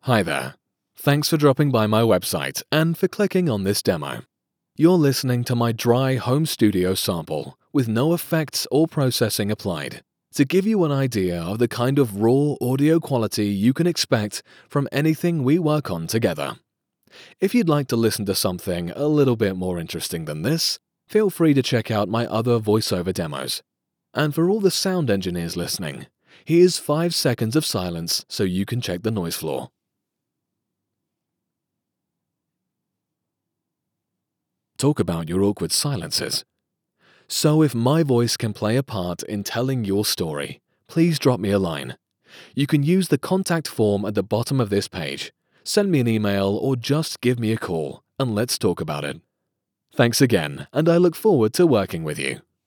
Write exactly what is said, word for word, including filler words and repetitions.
Hi there. Thanks for dropping by my website and for clicking on this demo. You're listening to my dry home studio sample with no effects or processing applied to give you an idea of the kind of raw audio quality you can expect from anything we work on together. If you'd like to listen to something a little bit more interesting than this, feel free to check out my other voiceover demos. And for all the sound engineers listening, here's five seconds of silence so you can check the noise floor. Talk about your awkward silences. So if my voice can play a part in telling your story, please drop me a line. You can use the contact form at the bottom of this page, send me an email, or just give me a call and let's talk about it. Thanks again, and I look forward to working with you.